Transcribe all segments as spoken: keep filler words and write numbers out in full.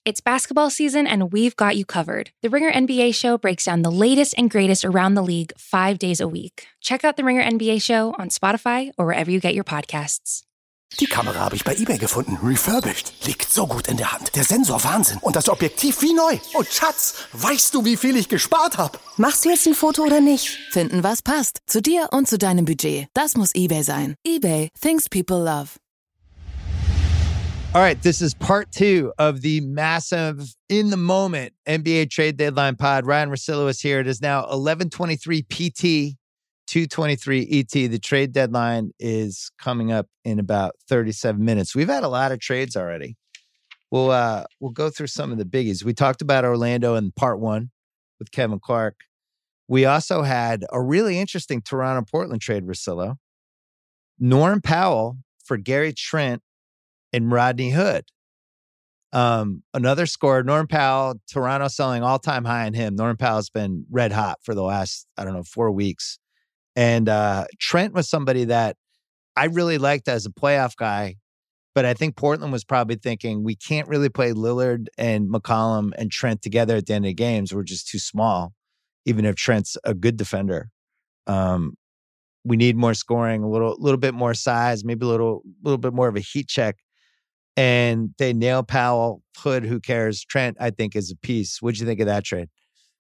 It's basketball season, and we've got you covered. The Ringer N B A Show breaks down the latest and greatest around the league five days a week. Check out The Ringer N B A Show on Spotify or wherever you get your podcasts. Die Kamera habe ich bei eBay gefunden. Refurbished. Liegt so gut in der Hand. Der Sensor Wahnsinn. Und das Objektiv wie neu. Und Schatz, weißt du, wie viel ich gespart habe? Machst du jetzt ein Foto oder nicht? Finden, was passt. Zu dir und zu deinem Budget. Das muss eBay sein. eBay. Things people love. All right, this is part two of the massive, in the moment, N B A trade deadline pod. Ryan Russillo is here. It is now eleven twenty-three P T, two twenty-three E T. The trade deadline is coming up in about thirty-seven minutes. We've had a lot of trades already. We'll uh, we'll go through some of the biggies. We talked about Orlando in part one with Kevin Clark. We also had a really interesting Toronto-Portland trade, Russillo. Norm Powell for Gary Trent and Rodney Hood. Um, another score, Norm Powell, Toronto selling all-time high on him. Norm Powell's been red hot for the last, I don't know, four weeks. And uh, Trent was somebody that I really liked as a playoff guy, but I think Portland was probably thinking, we can't really play Lillard and McCollum and Trent together at the end of games. We're just too small, even if Trent's a good defender. Um, we need more scoring, a little, little bit more size, maybe a little, little bit more of a heat check. And they nail Powell, Hood, who cares? Trent, I think, is a piece. What'd you think of that trade?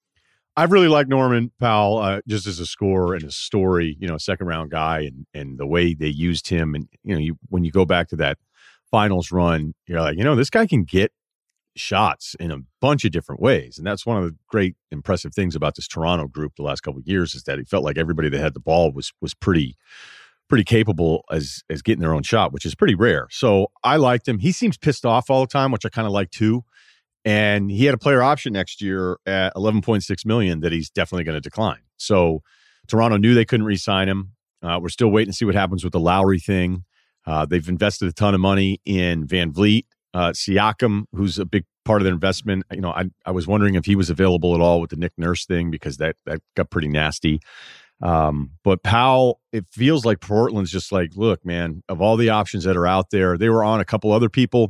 I really like Norman Powell uh, just as a scorer and a story, you know, a second round guy, and and the way they used him. And, you know, you when you go back to that finals run, you're like, you know, this guy can get shots in a bunch of different ways. And that's one of the great impressive things about this Toronto group the last couple of years, is that it felt like everybody that had the ball was was pretty pretty capable as as getting their own shot, which is pretty rare. So I liked him. He seems pissed off all the time, which I kind of like too. And he had a player option next year at eleven point six million dollars that he's definitely going to decline. So Toronto knew they couldn't re-sign him. Uh, we're still waiting to see what happens with the Lowry thing. Uh, they've invested a ton of money in Van Vliet, uh, Siakam, who's a big part of their investment. You know, I I was wondering if he was available at all with the Nick Nurse thing, because that that got pretty nasty. Um, but Powell, it feels like Portland's just like, look, man, of all the options that are out there, they were on a couple other people,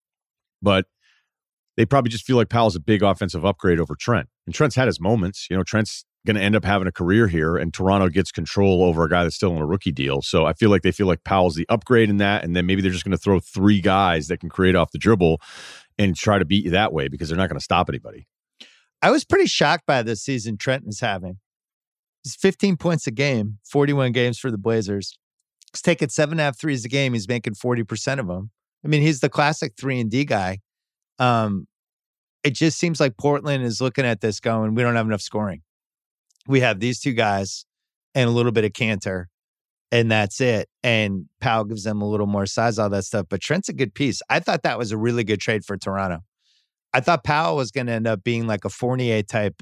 but they probably just feel like Powell's a big offensive upgrade over Trent. And Trent's had his moments. You know, Trent's going to end up having a career here, and Toronto gets control over a guy that's still on a rookie deal. So I feel like they feel like Powell's the upgrade in that, and then maybe they're just going to throw three guys that can create off the dribble and try to beat you that way, because they're not going to stop anybody. I was pretty shocked by the season Trenton's having. He's fifteen points a game, forty-one games for the Blazers. He's taking seven and a half threes a game. He's making forty percent of them. I mean, he's the classic three and D guy. Um, it just seems like Portland is looking at this going, we don't have enough scoring. We have these two guys and a little bit of Cantor, and that's it. And Powell gives them a little more size, all that stuff. But Trent's a good piece. I thought that was a really good trade for Toronto. I thought Powell was going to end up being like a Fournier type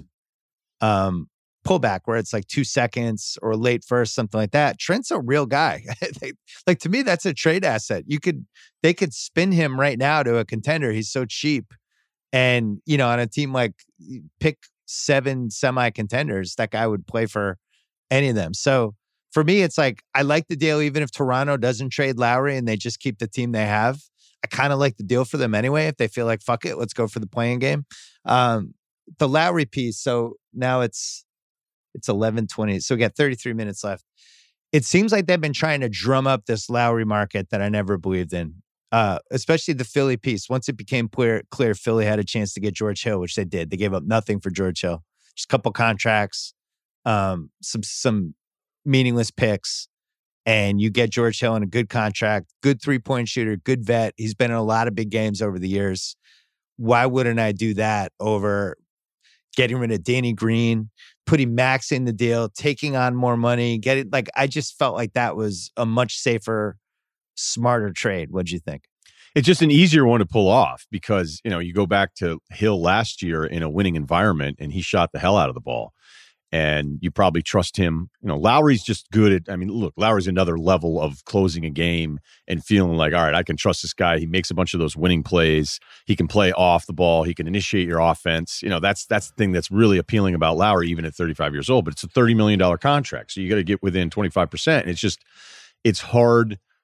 um, pullback, where it's like two seconds or late first, something like that. Trent's a real guy. Like, to me, that's a trade asset. You could, they could spin him right now to a contender. He's so cheap. And, you know, on a team like, pick seven semi-contenders, that guy would play for any of them. So for me, it's like, I like the deal, even if Toronto doesn't trade Lowry and they just keep the team they have. I kind of like the deal for them anyway. If they feel like, fuck it, let's go for the playing game. Um, the Lowry piece. So now it's, It's eleven twenty. So we got thirty-three minutes left. It seems like they've been trying to drum up this Lowry market that I never believed in, uh, especially the Philly piece. Once it became clear, clear Philly had a chance to get George Hill, which they did. They gave up nothing for George Hill. Just a couple contracts, um, some some meaningless picks, and you get George Hill in a good contract, good three-point shooter, good vet. He's been in a lot of big games over the years. Why wouldn't I do that over getting rid of Danny Green, putting Max in the deal, taking on more money, getting like, I just felt like that was a much safer, smarter trade. What'd you think? It's just an easier one to pull off, because, you know, you go back to Hill last year in a winning environment and he shot the hell out of the ball. And you probably trust him. You know, Lowry's just good at, I mean, look, Lowry's another level of closing a game and feeling like, all right, I can trust this guy. He makes a bunch of those winning plays. He can play off the ball. He can initiate your offense. You know, that's that's the thing that's really appealing about Lowry, even at thirty-five years old. But it's a thirty million dollars contract. So you got to get within twenty-five percent. And it's just, it's hard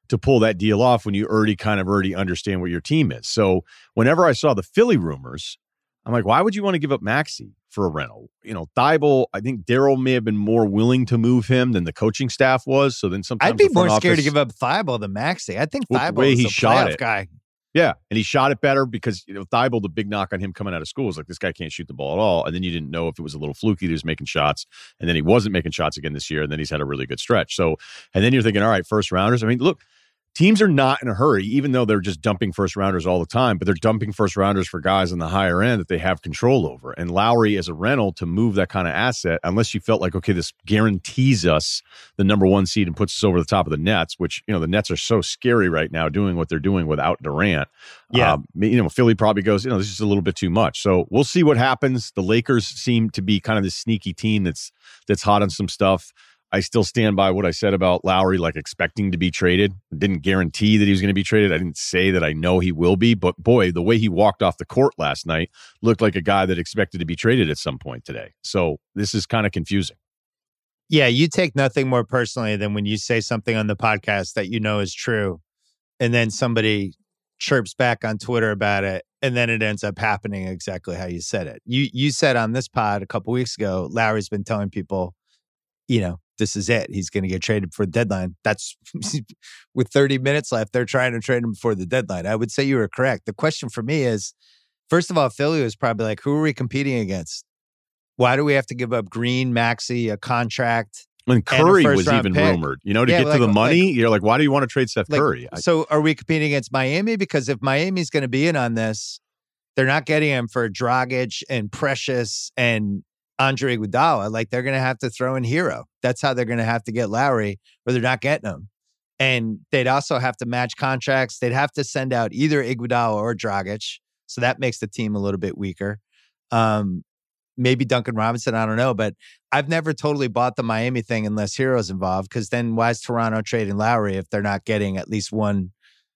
to pull that deal off when you already kind of already understand what your team is. So whenever I saw the Philly rumors, I'm like, why would you want to give up Maxey for a rental? You know, Thibault, I think Daryl may have been more willing to move him than the coaching staff was. So then sometimes I'd be the front more scared office, to give up Thibault than Maxey. I think Well, the Thibault way is he a shot playoff it. guy. Yeah, and he shot it better because, you know, Thibault, the big knock on him coming out of school was like, this guy can't shoot the ball at all. And then you didn't know if it was a little fluky that he was making shots, and then he wasn't making shots again this year, and then he's had a really good stretch. So, and then you're thinking, all right, first rounders. I mean, look, teams are not in a hurry, even though they're just dumping first rounders all the time, but they're dumping first rounders for guys on the higher end that they have control over. And Lowry as a rental to move that kind of asset, unless you felt like, okay, this guarantees us the number one seed and puts us over the top of the Nets, which, you know, the Nets are so scary right now doing what they're doing without Durant. Yeah. Um, you know, Philly probably goes, you know, this is a little bit too much. So we'll see what happens. The Lakers seem to be kind of this sneaky team that's, that's hot on some stuff. I still stand by what I said about Lowry, like expecting to be traded. Didn't guarantee that he was going to be traded. I didn't say that I know he will be, but boy, the way he walked off the court last night looked like a guy that expected to be traded at some point today. So this is kind of confusing. Yeah, you take nothing more personally than when you say something on the podcast that you know is true, and then somebody chirps back on Twitter about it, and then it ends up happening exactly how you said it. You you said on this pod a couple weeks ago, Lowry's been telling people, you know, this is it. He's going to get traded before the deadline. That's with thirty minutes left. They're trying to trade him before the deadline. I would say you were correct. The question for me is, first of all, Philly was probably like, who are we competing against? Why do we have to give up Green, Maxey, a contract? When Curry was even pick? rumored, you know, to Yeah, get like- to the money, like- you're like, why do you want to trade Seth Like, Curry? I- so are we competing against Miami? Because if Miami's going to be in on this, they're not getting him for Dragic and Precious and Andre Iguodala. Like, they're going to have to throw in Hero. That's how they're going to have to get Lowry, or they're not getting him. And they'd also have to match contracts. They'd have to send out either Iguodala or Dragic. So that makes the team a little bit weaker. Um, maybe Duncan Robinson, I don't know. But I've never totally bought the Miami thing unless Hero's involved, because then why is Toronto trading Lowry if they're not getting at least one,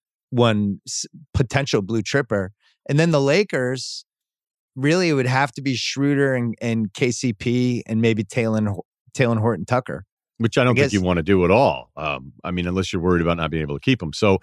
one s- potential blue tripper? And then the Lakers, really, it would have to be Schroeder and, and K C P and maybe Taylor, Taylor Horton Tucker. which I don't I think guess- you want to do at all. Um, I mean, unless you're worried about not being able to keep him. So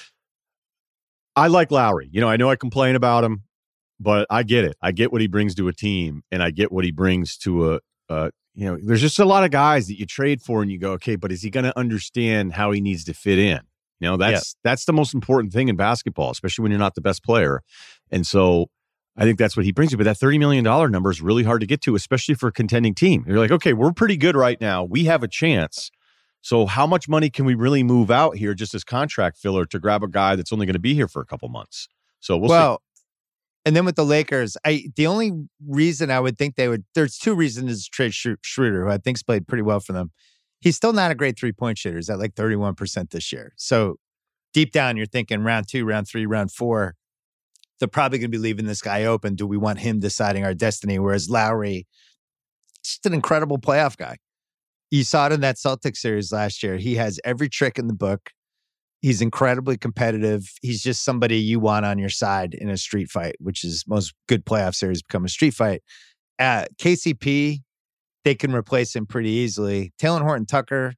I like Lowry. You know, I know I complain about him, but I get it. I get what he brings to a team, and I get what he brings to a, uh, you know, there's just a lot of guys that you trade for and you go, okay, but is he going to understand how he needs to fit in? You know, that's, that's the most important thing in basketball, especially when you're not the best player. And so I think that's what he brings you. But that thirty million dollars number is really hard to get to, especially for a contending team. You're like, okay, we're pretty good right now. We have a chance. So how much money can we really move out here just as contract filler to grab a guy that's only going to be here for a couple months? So we'll, well, and then with the Lakers, I the only reason I would think they would, there's two reasons to trade Sch- Schroeder, who I think's played pretty well for them. He's still not a great three-point shooter. He's at like thirty-one percent this year. So deep down, you're thinking round two, round three, round four, they're probably going to be leaving this guy open. Do we want him deciding our destiny? Whereas Lowry, just an incredible playoff guy. You saw it in that Celtics series last year. He has every trick in the book. He's incredibly competitive. He's just somebody you want on your side in a street fight, which is most good playoff series become a street fight. Uh, K C P, they can replace him pretty easily. Taylor Horton Tucker,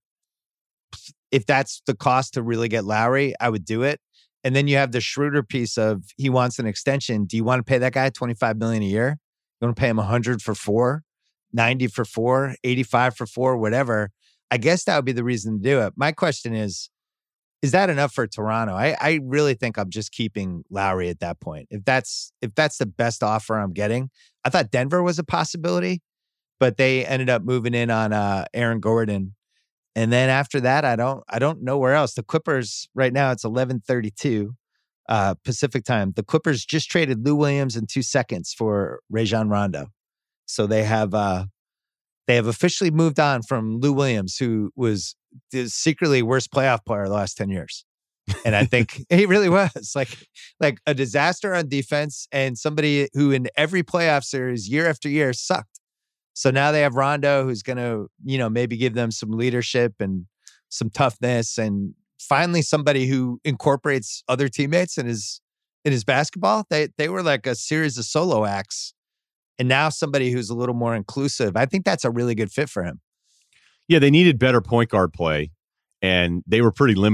if that's the cost to really get Lowry, I would do it. And then you have the Schroeder piece of he wants an extension. Do you want to pay that guy twenty-five million dollars a year? You want to pay him one hundred for four, ninety for four, eighty-five for four, whatever. I guess that would be the reason to do it. My question is, is that enough for Toronto? I, I really think I'm just keeping Lowry at that point. If that's if that's the best offer I'm getting, I thought Denver was a possibility, but they ended up moving in on uh, Aaron Gordon. And then after that, I don't I don't know where else. The Clippers right now, it's eleven thirty-two uh, Pacific time. The Clippers just traded Lou Williams in two seconds for Rajon Rondo, so they have uh, they have officially moved on from Lou Williams, who was the secretly worst playoff player the last ten years. And I think he really was like like a disaster on defense and somebody who in every playoff series year after year sucked. So now they have Rondo, who's going to, you know, maybe give them some leadership and some toughness, and finally somebody who incorporates other teammates in his in his basketball. They they were like a series of solo acts, and now somebody who's a little more inclusive. I think that's a really good fit for him. Yeah, they needed better point guard play, and they were pretty limited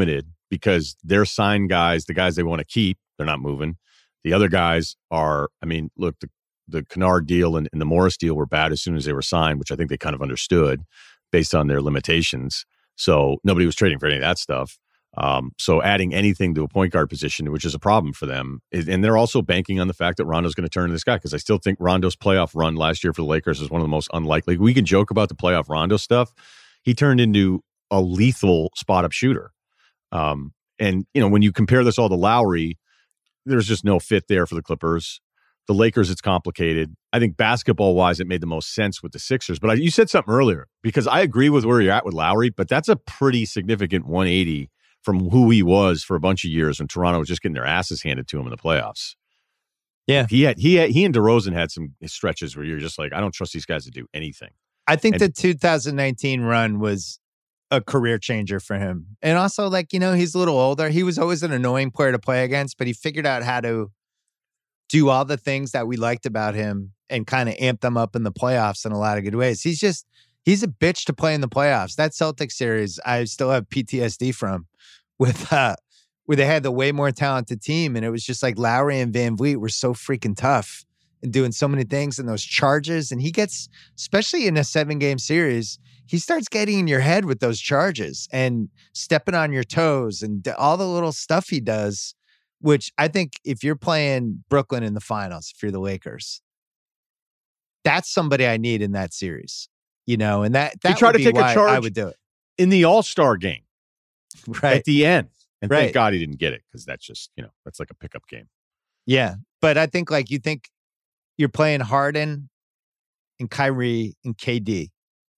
because they're signed guys, the guys they want to keep, they're not moving. The other guys are, I mean, look, the, the Kennard deal and, and the Morris deal were bad as soon as they were signed, which I think they kind of understood based on their limitations. So nobody was trading for any of that stuff. Um, so adding anything to a point guard position, which is a problem for them. And they're also banking on the fact that Rondo's going to turn to this guy, because I still think Rondo's playoff run last year for the Lakers is one of the most unlikely. We can joke about the playoff Rondo stuff. He turned into a lethal spot-up shooter. Um, and, you know, when you compare this all to Lowry, there's just no fit there for the Clippers. The Lakers, it's complicated. I think basketball-wise, it made the most sense with the Sixers. But I, you said something earlier, because I agree with where you're at with Lowry, but that's a pretty significant one eighty from who he was for a bunch of years when Toronto was just getting their asses handed to him in the playoffs. Yeah. He had he had, he and DeRozan had some stretches where you're just like, I don't trust these guys to do anything. I think And- the two thousand nineteen run was a career changer for him. And also, like, you know, he's a little older. He was always an annoying player to play against, but he figured out how to do all the things that we liked about him and kind of amp them up in the playoffs in a lot of good ways. He's just, he's a bitch to play in the playoffs. That Celtics series, I still have P T S D from, with uh, where they had the way more talented team. And it was just like Lowry and Van Vliet were so freaking tough and doing so many things in those charges. And he gets, especially in a seven game series, he starts getting in your head with those charges and stepping on your toes and all the little stuff he does, which I think if you're playing Brooklyn in the finals, if you're the Lakers, that's somebody I need in that series, you know, and that, that tried would to be take a why charge I would do it. In the All-Star game Right. at the end. And Right. thank God he didn't get it, because that's just, you know, that's like a pickup game. Yeah. But I think like you think you're playing Harden and Kyrie and K D.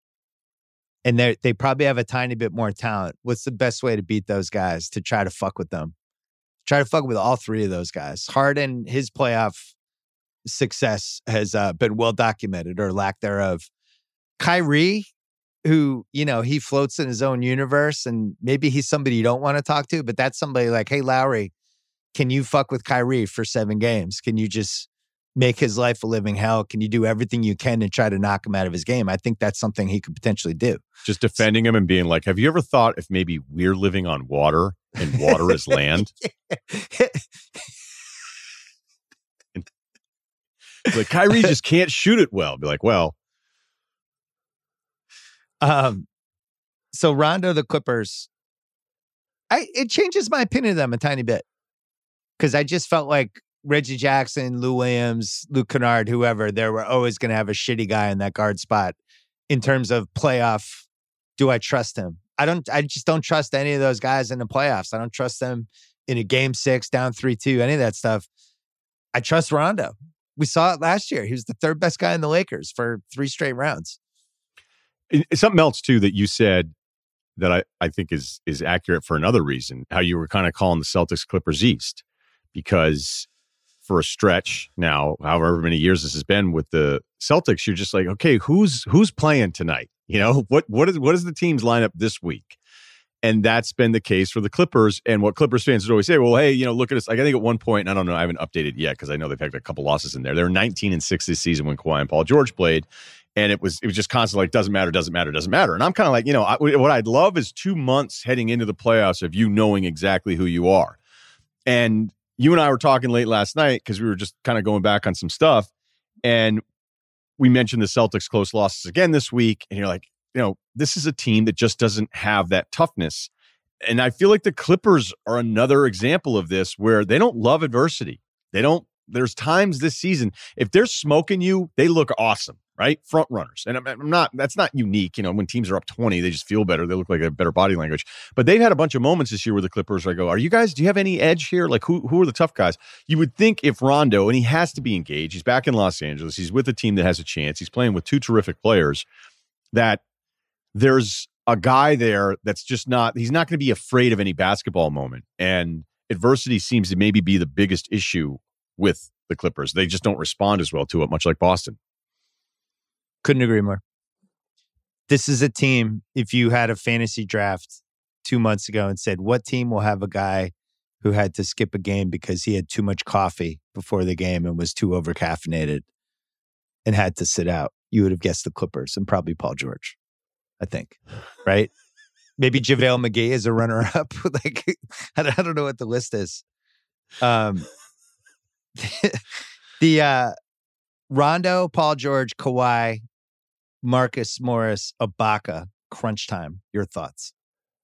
And they they probably have a tiny bit more talent. What's the best way to beat those guys? To try to fuck with them. Try to fuck with all three of those guys. Harden, his playoff success has uh, been well documented, or lack thereof. Kyrie, who, you know, he floats in his own universe, and maybe he's somebody you don't want to talk to, but that's somebody like, hey, Lowry, can you fuck with Kyrie for seven games? Can you just make his life a living hell? Can you do everything you can to try to knock him out of his game? I think that's something he could potentially do. Just defending him and being like, have you ever thought if maybe we're living on water and water is land? And, like, Kyrie just can't shoot it well. Be like, well, Um, so Rondo, the Clippers, I it changes my opinion of them a tiny bit, because I just felt like Reggie Jackson, Lou Williams, Luke Kennard, whoever, they were always going to have a shitty guy in that guard spot. In terms of playoff, do I trust him? I don't. I just don't trust any of those guys in the playoffs. I don't trust them in a game six, down three two, any of that stuff. I trust Rondo. We saw it last year. He was the third best guy in the Lakers for three straight rounds. something else too that you said that I, I think is is accurate for another reason, how you were kind of calling the Celtics Clippers East, because for a stretch now, however many years this has been with the Celtics, you're just like, okay, who's who's playing tonight? You know, what what is what is the team's lineup this week? And that's been the case for the Clippers. And what Clippers fans would always say, well, hey, you know, look at us. Like, I think at one point, and I don't know, I haven't updated yet because I know they've had a couple losses in there. They were nineteen and six this season when Kawhi and Paul George played. And it was it was just constantly like, doesn't matter, doesn't matter, doesn't matter. And I'm kind of like, you know, I, what I'd love is two months heading into the playoffs of you knowing exactly who you are. And you and I were talking late last night because we were just kind of going back on some stuff. And we mentioned the Celtics' close losses again this week. And you're like, you know, this is a team that just doesn't have that toughness. And I feel like the Clippers are another example of this, where they don't love adversity. They don't, there's times this season, if they're smoking you, they look awesome, right? Front runners. And I'm, I'm not, that's not unique. You know, when teams are up twenty, they just feel better. They look like a better body language. But they've had a bunch of moments this year where the Clippers, I go, are you guys, do you have any edge here? Like, who, who are the tough guys? You would think if Rondo, and he has to be engaged, he's back in Los Angeles, he's with a team that has a chance, he's playing with two terrific players, that there's a guy there that's just not, he's not going to be afraid of any basketball moment. And adversity seems to maybe be the biggest issue with the Clippers. They just don't respond as well to it, much like Boston. Couldn't agree more. This is a team, if you had a fantasy draft two months ago and said, what team will have a guy who had to skip a game because he had too much coffee before the game and was too over caffeinated and had to sit out, you would have guessed the Clippers and probably Paul George, I think. Right? Maybe JaVale McGee is a runner-up. Like, I don't know what the list is. Um, the uh, Rondo, Paul George, Kawhi, Marcus Morris, Ibaka, crunch time. Your thoughts?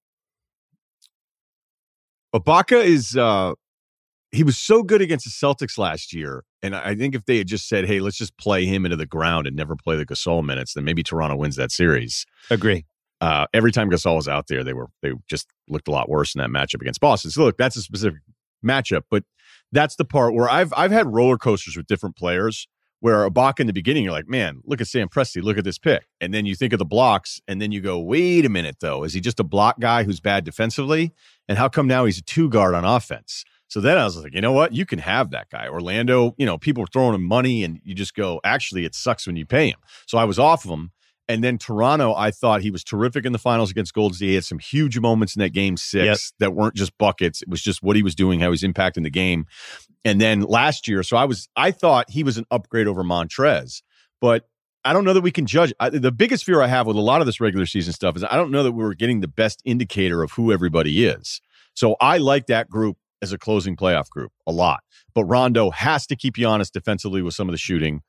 Ibaka is, uh, he was so good against the Celtics last year. And I think if they had just said, hey, let's just play him into the ground and never play the Gasol minutes, then maybe Toronto wins that series. Agree. Uh, every time Gasol was out there, they were they just looked a lot worse in that matchup against Boston. So look, that's a specific matchup, but that's the part where I've I've had roller coasters with different players where Ibaka in the beginning, you're like, man, look at Sam Presti, look at this pick. And then you think of the blocks, and then you go, wait a minute, though. Is he just a block guy who's bad defensively? And how come now he's a two guard on offense? So then I was like, you know what? You can have that guy. Orlando, you know, people were throwing him money, and you just go, actually, it sucks when you pay him. So I was off of him. And then Toronto, I thought he was terrific in the finals against Golden State. He had some huge moments in that game six yep. that weren't just buckets. It was just what he was doing, how he was impacting the game. And then last year, so I was, I thought he was an upgrade over Montrez, but I don't know that we can judge. I, the biggest fear I have with a lot of this regular season stuff is I don't know that we were getting the best indicator of who everybody is. So I like that group as a closing playoff group a lot. But Rondo has to keep you honest defensively with some of the shooting.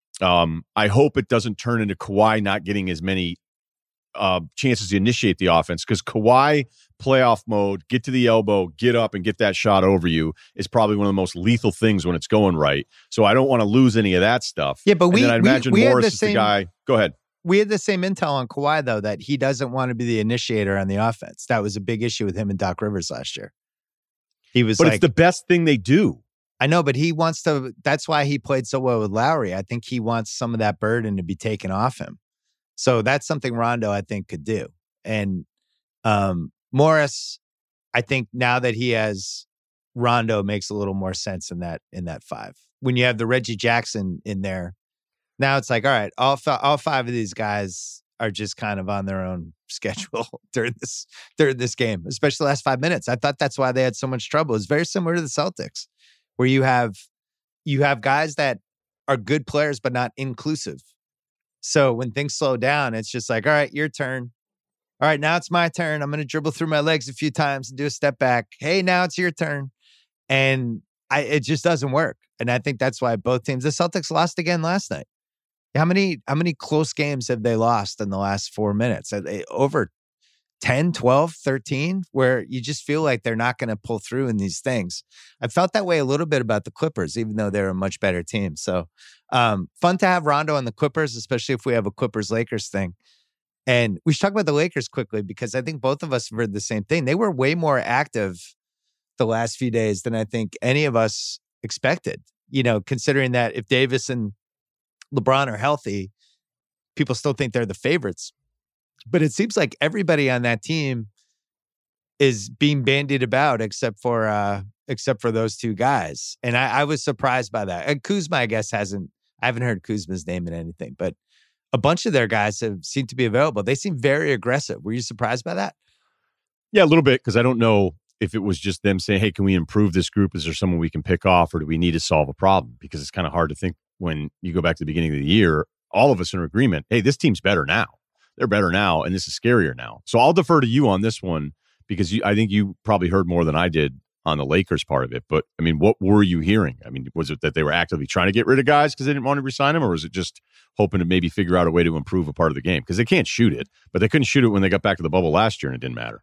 Um, I hope it doesn't turn into Kawhi not getting as many uh, chances to initiate the offense, because Kawhi playoff mode, get to the elbow, get up and get that shot over you is probably one of the most lethal things when it's going right. So I don't want to lose any of that stuff. Yeah, but we, and then I imagine we, we Morris had the is same, the guy. Go ahead. We had the same intel on Kawhi, though, that he doesn't want to be the initiator on the offense. That was a big issue with him and Doc Rivers last year. He was but like, it's the best thing they do. I know, but he wants to, that's why he played so well with Lowry. I think he wants some of that burden to be taken off him. So that's something Rondo, I think, could do. And um, Morris, I think now that he has Rondo, makes a little more sense in that in that five. When you have the Reggie Jackson in there, now it's like, all right, all, f- all five of these guys are just kind of on their own schedule during this during this game, especially the last five minutes. I thought that's why they had so much trouble. It's very similar to the Celtics, where you have you have guys that are good players but not inclusive. So when things slow down, it's just like, all right, your turn. All right, now it's my turn. I'm going to dribble through my legs a few times and do a step back. Hey, now it's your turn. And I, it just doesn't work. And I think that's why both teams, the Celtics lost again last night. How many how many close games have they lost in the last four minutes? Are they over ten, twelve, thirteen, where you just feel like they're not going to pull through in these things. I felt that way a little bit about the Clippers, even though they're a much better team. So um, fun to have Rondo on the Clippers, especially if we have a Clippers-Lakers thing. And we should talk about the Lakers quickly, because I think both of us have heard the same thing. They were way more active the last few days than I think any of us expected. You know, considering that if Davis and LeBron are healthy, people still think they're the favorites. But it seems like everybody on that team is being bandied about except for uh, except for those two guys. And I, I was surprised by that. And Kuzma, I guess, hasn't, I haven't heard Kuzma's name in anything, but a bunch of their guys have seemed to be available. They seem very aggressive. Were you surprised by that? Yeah, a little bit, because I don't know if it was just them saying, hey, can we improve this group? Is there someone we can pick off, or do we need to solve a problem? Because it's kind of hard to think when you go back to the beginning of the year, all of us are in agreement, hey, this team's better now. They're better now, and this is scarier now. So I'll defer to you on this one, because you, I think you probably heard more than I did on the Lakers part of it. But, I mean, what were you hearing? I mean, was it that they were actively trying to get rid of guys because they didn't want to re-sign them, or was it just hoping to maybe figure out a way to improve a part of the game? Because they can't shoot it, but they couldn't shoot it when they got back to the bubble last year, and it didn't matter.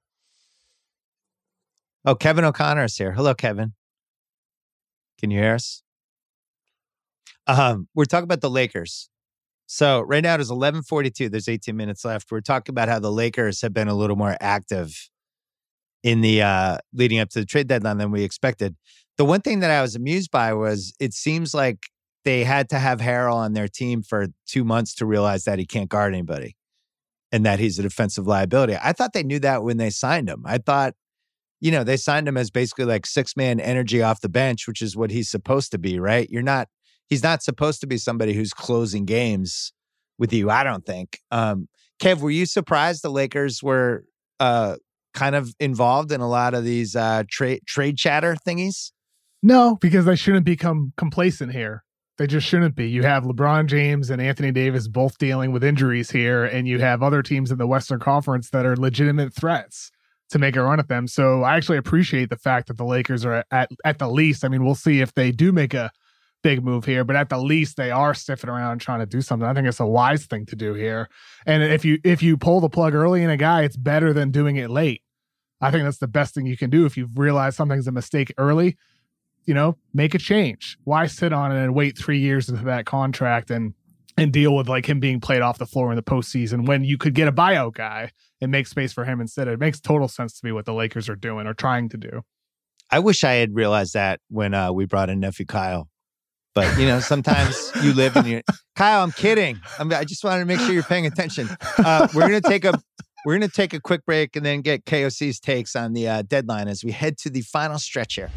Oh, Kevin O'Connor is here. Hello, Kevin. Can you hear us? Um, we're talking about the Lakers. So right now it is eleven forty-two. There's eighteen minutes left. We're talking about how the Lakers have been a little more active in the uh, leading up to the trade deadline than we expected. The one thing that I was amused by was it seems like they had to have Harrell on their team for two months to realize that he can't guard anybody and that he's a defensive liability. I thought they knew that when they signed him. I thought, you know, they signed him as basically like six-man energy off the bench, which is what he's supposed to be, right? You're not, he's not supposed to be somebody who's closing games with you, I don't think. Um, Kev, were you surprised the Lakers were uh, kind of involved in a lot of these uh, trade trade chatter thingies? No, because I shouldn't become complacent here. They just shouldn't be. You have LeBron James and Anthony Davis both dealing with injuries here, and you have other teams in the Western Conference that are legitimate threats to make a run at them. So I actually appreciate the fact that the Lakers are at, at the least, I mean, we'll see if they do make a big move here, but at the least they are stiffing around trying to do something. I think it's a wise thing to do here. And if you if you pull the plug early in a guy, it's better than doing it late. I think that's the best thing you can do. If you've realized something's a mistake early, you know, make a change. Why sit on it and wait three years into that contract and and deal with like him being played off the floor in the postseason when you could get a buyout guy and make space for him instead? It makes total sense to me what the Lakers are doing or trying to do. I wish I had realized that when uh, we brought in nephew Kyle. But, you know, sometimes you live in your... Kyle, I'm kidding. I'm, I just wanted to make sure you're paying attention. Uh, we're going to take a we're going to take a quick break and then get K O C's takes on the uh, deadline as we head to the final stretch here.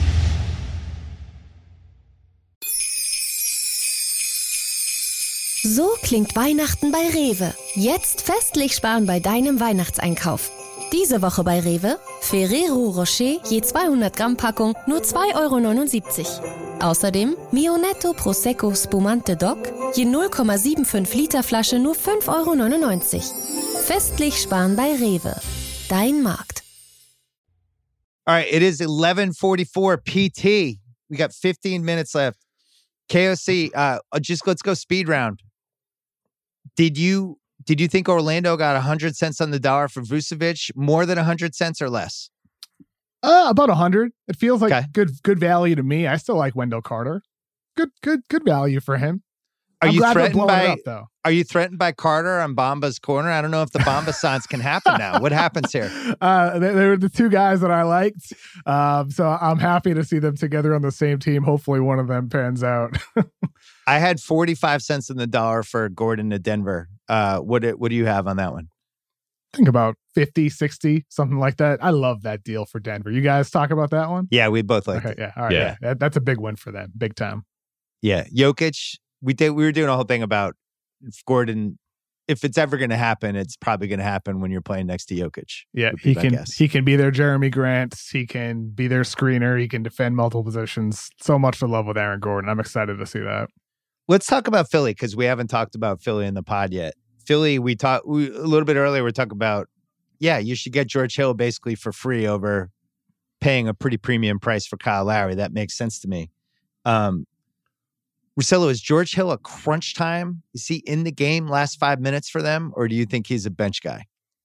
So klingt Weihnachten bei Rewe. Jetzt festlich sparen bei deinem Weihnachtseinkauf. Diese Woche bei Rewe Ferrero Rocher je zweihundert Gramm Packung nur zwei Euro neunundsiebzig. Außerdem Mio Netto Prosecco Spumante Doc je null Komma fünfundsiebzig Liter Flasche nur fünf Euro neunundneunzig. Festlich sparen bei Rewe. Dein Markt. All right, it is eleven forty-four P T. We got fifteen minutes left. K O C, uh, just let's go speed round. Did you did you think Orlando got one hundred cents on the dollar for Vucevic? More than one hundred cents or less? Uh, about one hundred. It feels like okay. good good value to me. I still like Wendell Carter. Good good good value for him. Are I'm you glad threatened by up, though. Are you threatened by Carter on Bamba's corner? I don't know if the Bamba Sans can happen now. What happens here? Uh, they, they were the two guys that I liked. Um, so I'm happy to see them together on the same team. Hopefully one of them pans out. I had forty-five cents in the dollar for Gordon to Denver. Uh, what, what do you have on that one? I think about fifty, sixty, something like that. I love that deal for Denver. You guys talk about that one? Yeah, we both like okay, it. Yeah, all right, yeah. yeah. That, that's a big win for them. Big time. Yeah, Jokic. We did. We were doing a whole thing about if Gordon. If it's ever going to happen, it's probably going to happen when you're playing next to Jokic. Yeah, he can. Guess. He can be their Jeremy Grant. He can be their screener. He can defend multiple positions. So much to love with Aaron Gordon. I'm excited to see that. Let's talk about Philly because we haven't talked about Philly in the pod yet. Philly, we talked we, a little bit earlier. We talked about, yeah, you should get George Hill basically for free over paying a pretty premium price for Kyle Lowry. That makes sense to me. Um, Russillo, is George Hill a crunch time? Is he in the game last five minutes for them, or do you think he's a bench guy?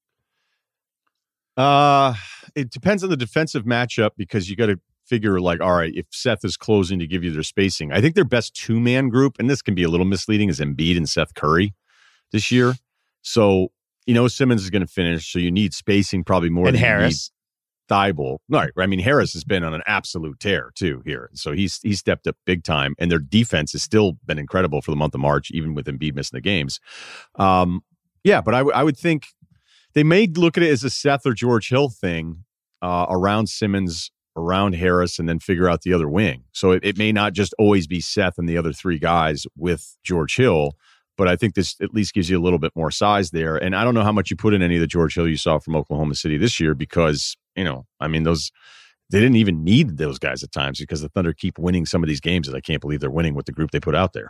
Uh, it depends on the defensive matchup because you got to figure like, all right, if Seth is closing to give you their spacing, I think their best two-man group, and this can be a little misleading, is Embiid and Seth Curry this year. So, you know, Simmons is going to finish, so you need spacing probably more and than Harris. Thibault. Right. I mean, Harris has been on an absolute tear too here. So he's he's stepped up big time. And their defense has still been incredible for the month of March, even with Embiid missing the games. Um, yeah, but I, w- I would think they may look at it as a Seth or George Hill thing uh, around Simmons, around Harris, and then figure out the other wing. So it, it may not just always be Seth and the other three guys with George Hill. But I think this at least gives you a little bit more size there. And I don't know how much you put in any of the George Hill you saw from Oklahoma City this year because, you know, I mean, those they didn't even need those guys at times because the Thunder keep winning some of these games that I can't believe they're winning with the group they put out there.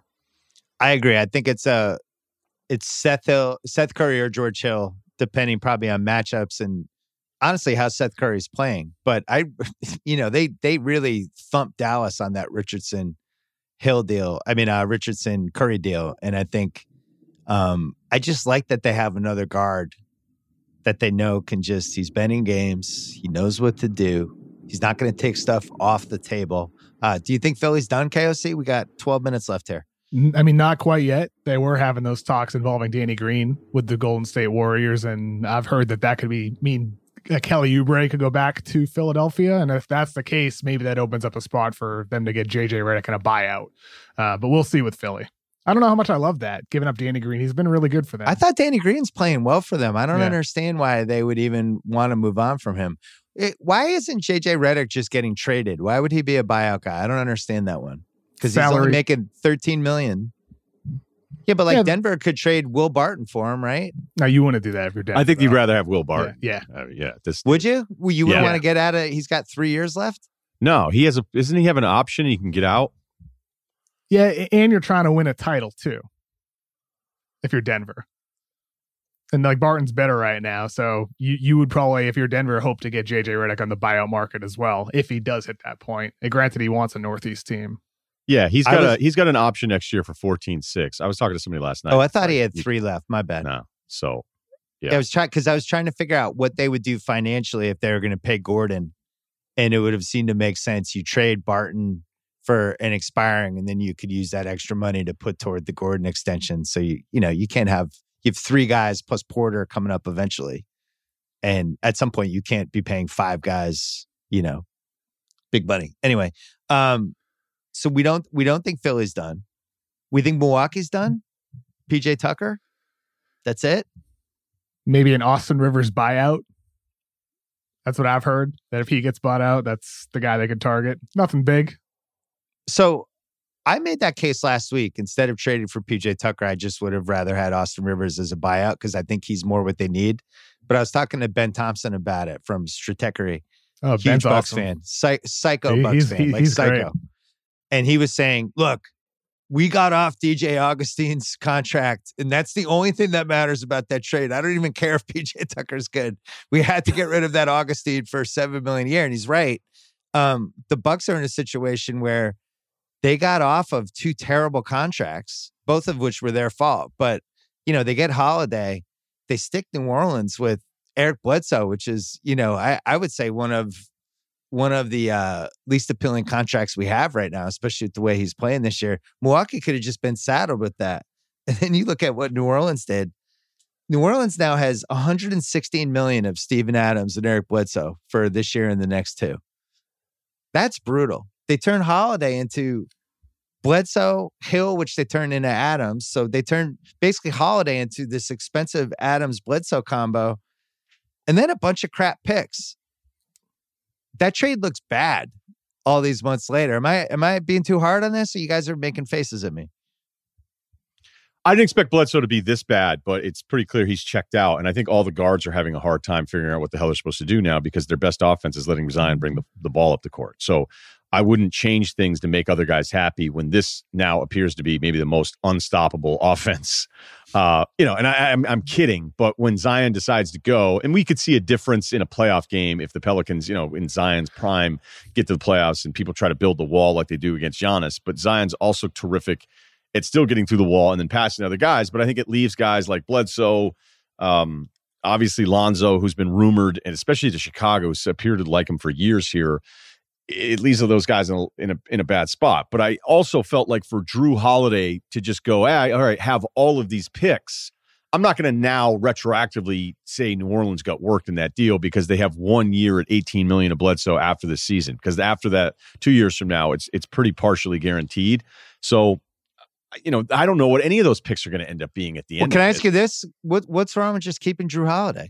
I agree. I think it's a it's Seth Hill, Seth Curry or George Hill, depending probably on matchups and honestly how Seth Curry's playing. But I, you know, they they really thumped Dallas on that Richardson Hill deal. I mean, uh, Richardson Curry deal. And I think um, I just like that they have another guard that they know can just, he's been in games. He knows what to do. He's not going to take stuff off the table. Uh, do you think Philly's done, K O C? We got twelve minutes left here. I mean, not quite yet. They were having those talks involving Danny Green with the Golden State Warriors. And I've heard that that could be mean uh, Kelly Oubre could go back to Philadelphia. And if that's the case, maybe that opens up a spot for them to get J J Redick in a buyout. Uh, but we'll see with Philly. I don't know how much I love that, giving up Danny Green. He's been really good for them. I thought Danny Green's playing well for them. I don't Yeah. understand why they would even want to move on from him. It, why isn't J J Redick just getting traded? Why would he be a buyout guy? I don't understand that one. Because he's only making thirteen million dollars. Yeah, but like Yeah. Denver could trade Will Barton for him, right? Now, you want to do that if you're Denver. I think you'd though. rather have Will Barton. Yeah. Uh, yeah. This Would you? Well, you wouldn't Yeah. want to get out of. He's got three years left. No, he has a. Isn't he have an option? He can get out. Yeah, and you're trying to win a title too. If you're Denver. And like Barton's better right now, so you, you would probably, if you're Denver, hope to get J J Redick on the buyout market as well, if he does hit that point. And granted, he wants a Northeast team. Yeah, he's got was, a he's got an option next year for fourteen six. I was talking to somebody last night. Oh, I thought he had three left. My bad. No, so yeah, yeah I was trying because I was trying to figure out what they would do financially if they were going to pay Gordon, and it would have seemed to make sense. You trade Barton for an expiring, and then you could use that extra money to put toward the Gordon extension. So you you know you can't have you have three guys plus Porter coming up eventually, and at some point you can't be paying five guys. You know, big money. Anyway, um. So we don't we don't think Philly's done. We think Milwaukee's done. P J Tucker. That's it. Maybe an Austin Rivers buyout. That's what I've heard. That if he gets bought out, that's the guy they could target. Nothing big. So I made that case last week. Instead of trading for P J Tucker, I just would have rather had Austin Rivers as a buyout because I think he's more what they need. But I was talking to Ben Thompson about it from Stratechery. Oh, Huge Ben's Bucks awesome. fan. Psy- psycho He- Bucks he's- fan. he- like he's psycho. great. And he was saying, look, we got off D J Augustine's contract, and that's the only thing that matters about that trade. I don't even care if P J Tucker's good. We had to get rid of that Augustine for seven million dollars a year, and he's right. Um, the Bucks are in a situation where they got off of two terrible contracts, both of which were their fault. But, you know, they get Holiday. They stick New Orleans with Eric Bledsoe, which is, you know, I, I would say one of one of the uh, least appealing contracts we have right now, especially with the way he's playing this year. Milwaukee could have just been saddled with that. And then you look at what New Orleans did. New Orleans now has one hundred sixteen million dollars of Steven Adams and Eric Bledsoe for this year and the next two. That's brutal. They turned Holiday into Bledsoe, Hill, which they turned into Adams. So they turned basically Holiday into this expensive Adams-Bledsoe combo. And then a bunch of crap picks. That trade looks bad all these months later. Am I am I being too hard on this, or you guys are making faces at me? I didn't expect Bledsoe to be this bad, but it's pretty clear he's checked out. And I think all the guards are having a hard time figuring out what the hell they're supposed to do now because their best offense is letting Zion bring the, the ball up the court. So I wouldn't change things to make other guys happy when this now appears to be maybe the most unstoppable offense. Uh, you know, and I, I'm, I'm kidding, but when Zion decides to go, and we could see a difference in a playoff game if the Pelicans, you know, in Zion's prime, get to the playoffs and people try to build the wall like they do against Giannis. But Zion's also terrific at still getting through the wall and then passing other guys. But I think it leaves guys like Bledsoe, um, obviously Lonzo, who's been rumored, and especially to Chicago, who's appeared to like him for years here. It leaves those guys in a, in a in a bad spot. But I also felt like for Jrue Holiday to just go, hey, all right, have all of these picks. I'm not going to now retroactively say New Orleans got worked in that deal because they have one year at eighteen million dollars of Bledsoe after the season. Because after that, two years from now, it's it's pretty partially guaranteed. So, you know, I don't know what any of those picks are going to end up being at the Well, end. can of I it. ask you this? What what's wrong with just keeping Jrue Holiday?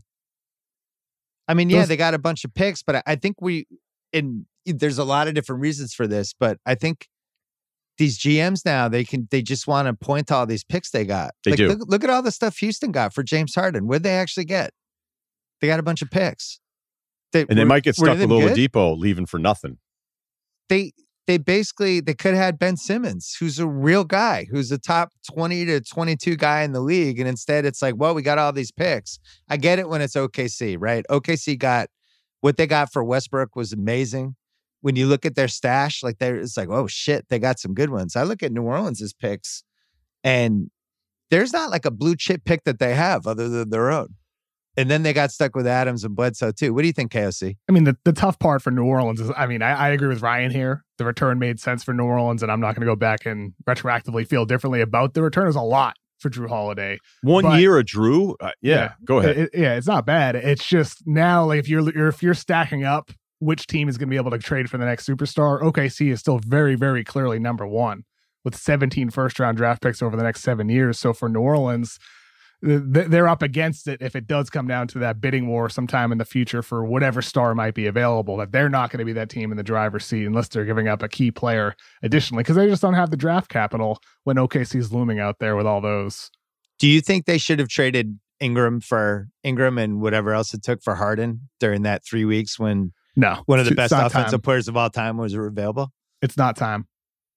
I mean, yeah, Those- they got a bunch of picks, but I, I think we in there's a lot of different reasons for this, but I think these G Ms now, they can they just want to point to all these picks they got. They like, do. Look, look at all the stuff Houston got for James Harden. What'd they actually get? They got a bunch of picks. They, And they were- might get were stuck with them good? Oladipo leaving for nothing. They they basically they could have had Ben Simmons, who's a real guy, who's a top twenty to twenty-two guy in the league, and instead it's like, well, we got all these picks. I get it when it's O K C, right? O K C got what they got for Westbrook was amazing. When you look at their stash, like there, it's like, oh shit, they got some good ones. I look at New Orleans' picks, and there's not like a blue chip pick that they have other than their own. And then they got stuck with Adams and Bledsoe too. What do you think, K O C? I mean, the, the tough part for New Orleans is, I mean, I, I agree with Ryan here. The return made sense for New Orleans, and I'm not going to go back and retroactively feel differently about the return. Is a lot for Jrue Holiday. One But- year of Jrue? Uh, yeah, Yeah. go ahead. It- yeah, it's not bad. It's just now, like if you're, you're if you're stacking up which team is going to be able to trade for the next superstar, O K C is still very, very clearly number one with seventeen first round draft picks over the next seven years. So for New Orleans, th- they're up against it if it does come down to that bidding war sometime in the future for whatever star might be available, that they're not going to be that team in the driver's seat unless they're giving up a key player additionally, because they just don't have the draft capital when O K C is looming out there with all those. Do you think they should have traded Ingram for Ingram and whatever else it took for Harden during that three weeks when No. one of the it's best not offensive time. players of all time was available? It's not time.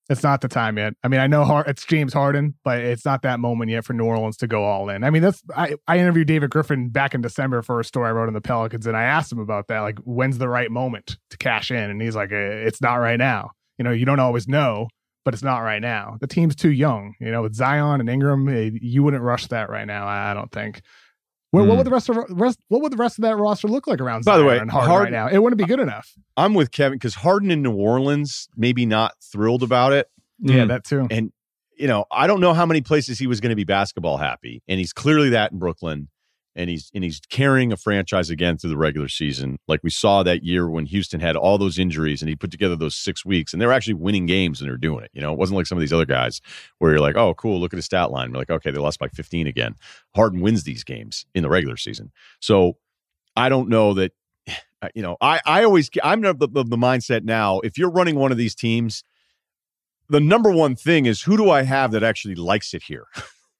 It's not the time yet. I mean, I know Har- it's James Harden, but it's not that moment yet for New Orleans to go all in. I mean, that's I, I interviewed David Griffin back in December for a story I wrote on the Pelicans, and I asked him about that. Like, when's the right moment to cash in? And he's like, it's not right now. You know, you don't always know, but it's not right now. The team's too young. You know, with Zion and Ingram, you wouldn't rush that right now, I don't think. What, mm. what would the rest of rest, what would the rest of that roster look like around Zion By the way, and Harden, Harden right now? It wouldn't be good enough. I'm with Kevin because Harden in New Orleans, maybe not thrilled about it. Yeah, mm. that too. And, you know, I don't know how many places he was going to be basketball happy. And he's clearly that in Brooklyn. And he's and he's carrying a franchise again through the regular season. Like we saw that year when Houston had all those injuries and he put together those six weeks and they were actually winning games and they're doing it. You know, it wasn't like some of these other guys where you're like, oh, cool, look at his stat line. We're like, okay, they lost by fifteen again. Harden wins these games in the regular season. So I don't know that, you know, I, I always, I'm of the, of the mindset now, if you're running one of these teams, the number one thing is who do I have that actually likes it here?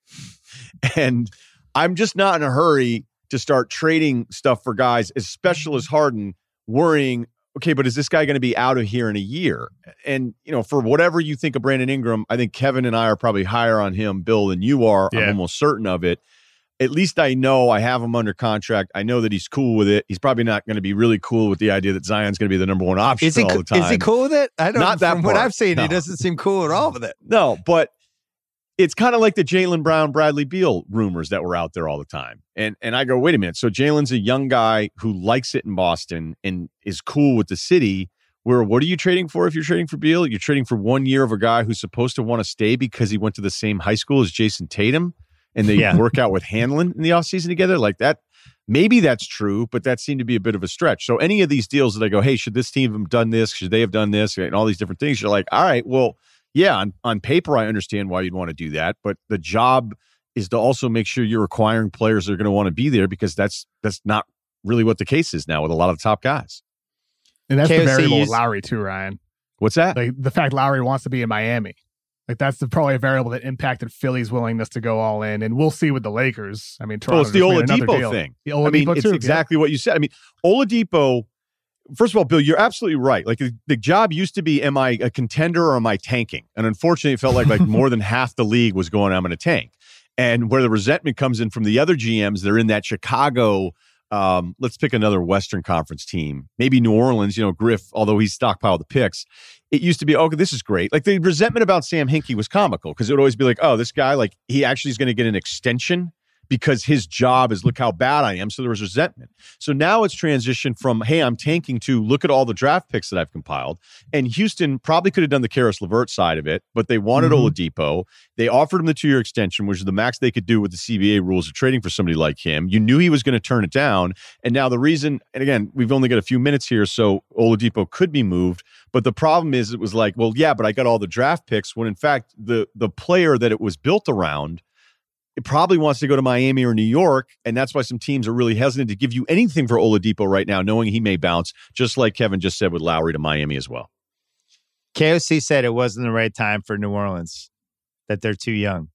And I'm just not in a hurry to start trading stuff for guys as special as Harden, worrying, okay, but is this guy going to be out of here in a year? And, you know, for whatever you think of Brandon Ingram, I think Kevin and I are probably higher on him, Bill, than you are. Yeah. I'm almost certain of it. At least I know I have him under contract. I know that he's cool with it. He's probably not going to be really cool with the idea that Zion's going to be the number one option is he, all the time. Is he cool with it? I don't. Not that from part. What I've seen, no. He doesn't seem cool at all with it. No, but it's kind of like the Jaylen Brown, Bradley Beal rumors that were out there all the time. And and I go, wait a minute. So Jaylen's a young guy who likes it in Boston and is cool with the city. Where what are you trading for if you're trading for Beal? You're trading for one year of a guy who's supposed to want to stay because he went to the same high school as Jason Tatum and they yeah. work out with Hanlon in the offseason together. Like that, maybe that's true, but that seemed to be a bit of a stretch. So any of these deals that I go, hey, should this team have done this? Should they have done this? And all these different things. You're like, all right, well, yeah, on, on paper, I understand why you'd want to do that, but the job is to also make sure you're acquiring players that are going to want to be there because that's that's not really what the case is now with a lot of the top guys. And that's K O C the variable used, with Lowry too, Ryan. What's that? Like the fact Lowry wants to be in Miami. Like that's the, probably a variable that impacted Philly's willingness to go all in. And we'll see with the Lakers. I mean, Toronto well, it's the Oladipo thing. The Oladipo I mean, it's too, exactly yeah. what you said. I mean, Oladipo, first of all, Bill, you're absolutely right. Like the, the job used to be, am I a contender or am I tanking? And unfortunately, it felt like like more than half the league was going, I'm going to tank. And where the resentment comes in from the other G Ms, they're in that Chicago, um, let's pick another Western Conference team. Maybe New Orleans, you know, Griff, although he's stockpiled the picks. It used to be, okay, this is great. Like the resentment about Sam Hinkie was comical because it would always be like, oh, this guy, like he actually is going to get an extension because his job is look how bad I am. So there was resentment. So now it's transitioned from, hey, I'm tanking to look at all the draft picks that I've compiled. And Houston probably could have done the Karis LeVert side of it, but they wanted mm-hmm. Oladipo. They offered him the two-year extension, which is the max they could do with the C B A rules of trading for somebody like him. You knew he was going to turn it down. And now the reason, and again, we've only got a few minutes here, so Oladipo could be moved. But the problem is it was like, well, yeah, but I got all the draft picks when in fact the the player that it was built around it probably wants to go to Miami or New York, and that's why some teams are really hesitant to give you anything for Oladipo right now, knowing he may bounce, just like Kevin just said with Lowry to Miami as well. K O C said it wasn't the right time for New Orleans, that they're too young.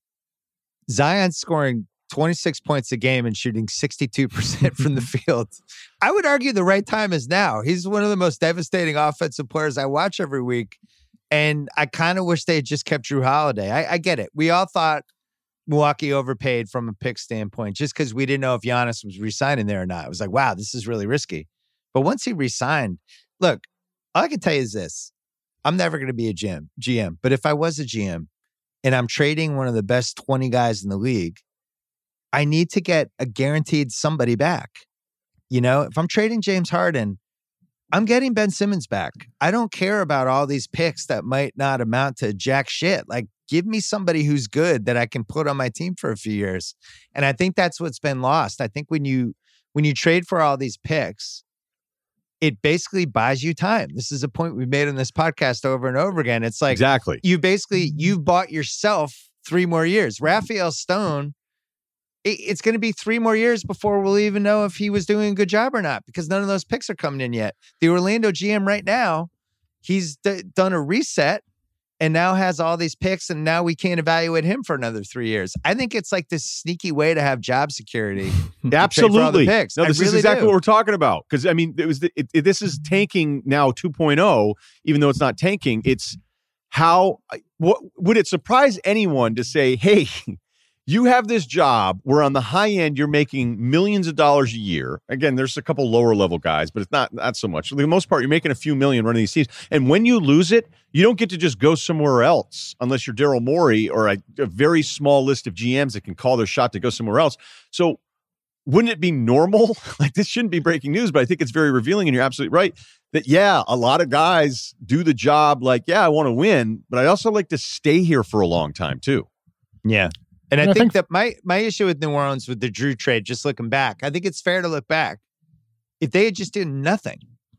Zion's scoring twenty-six points a game and shooting sixty-two percent from the field. I would argue the right time is now. He's one of the most devastating offensive players I watch every week, and I kind of wish they had just kept Drew Holiday. I, I get it. We all thought Milwaukee overpaid from a pick standpoint just because we didn't know if Giannis was re-signing there or not. It was like, wow, this is really risky. But once he re-signed, look, all I can tell you is this. I'm never going to be a G M, G M, but if I was a G M and I'm trading one of the best twenty guys in the league, I need to get a guaranteed somebody back. You know, if I'm trading James Harden, I'm getting Ben Simmons back. I don't care about all these picks that might not amount to jack shit. Like, give me somebody who's good that I can put on my team for a few years. And I think that's what's been lost. I think when you when you trade for all these picks, it basically buys you time. This is a point we've made on this podcast over and over again. It's like, exactly. You basically, you've bought yourself three more years. Raphael Stone, it, it's going to be three more years before we'll even know if he was doing a good job or not, because none of those picks are coming in yet. The Orlando G M right now, he's d- done a reset and now has all these picks, and now we can't evaluate him for another three years. I think it's like this sneaky way to have job security. Absolutely. Picks. No, this really is exactly do. what we're talking about. Because I mean, it was the, it, it, this is tanking now two point oh, even though it's not tanking. It's how what, would it surprise anyone to say, hey, you have this job where on the high end, you're making millions of dollars a year. Again, there's a couple lower level guys, but it's not, not so much. For the most part, you're making a few million running these teams. And when you lose it, you don't get to just go somewhere else unless you're Daryl Morey or a, a very small list of G Ms that can call their shot to go somewhere else. So wouldn't it be normal? Like, this shouldn't be breaking news, but I think it's very revealing, and you're absolutely right that, yeah, a lot of guys do the job like, yeah, I want to win, but I also like to stay here for a long time too. Yeah. And, and I, I think, think that my my issue with New Orleans with the Drew trade, just looking back, I think it's fair to look back. If they had just did nothing,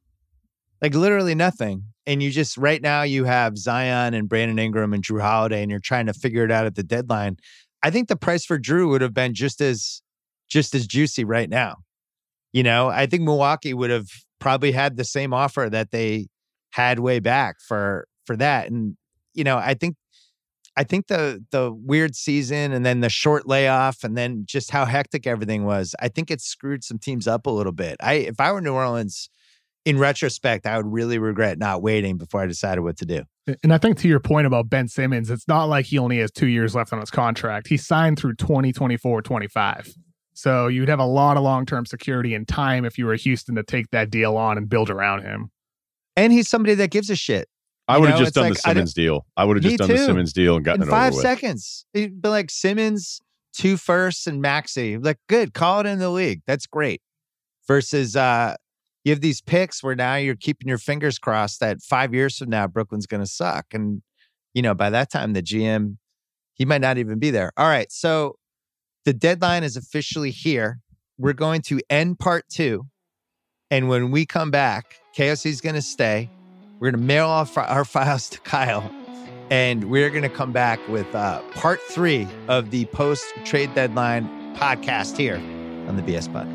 like literally nothing, and you just right now you have Zion and Brandon Ingram and Drew Holiday, and you're trying to figure it out at the deadline, I think the price for Drew would have been just as just as juicy right now. You know, I think Milwaukee would have probably had the same offer that they had way back for for that. And, you know, I think I think the the weird season and then the short layoff and then just how hectic everything was, I think it screwed some teams up a little bit. I if I were New Orleans, in retrospect, I would really regret not waiting before I decided what to do. And I think to your point about Ben Simmons, it's not like he only has two years left on his contract. He signed through twenty twenty-four twenty-five. So you'd have a lot of long-term security and time if you were Houston to take that deal on and build around him. And he's somebody that gives a shit. I would have just done like, the Simmons deal. I would have just done too. the Simmons deal and gotten in it five over with. seconds. It'd be like Simmons, two firsts, and Maxey. Like, good, call it in the league. That's great. Versus, uh, you have these picks where now you're keeping your fingers crossed that five years from now Brooklyn's going to suck, and you know by that time the G M he might not even be there. All right, so the deadline is officially here. We're going to end part two, and when we come back, K O C is going to stay. We're going to mail off our files to Kyle, and we're going to come back with uh, part three of the post-trade deadline podcast here on the B S Pod.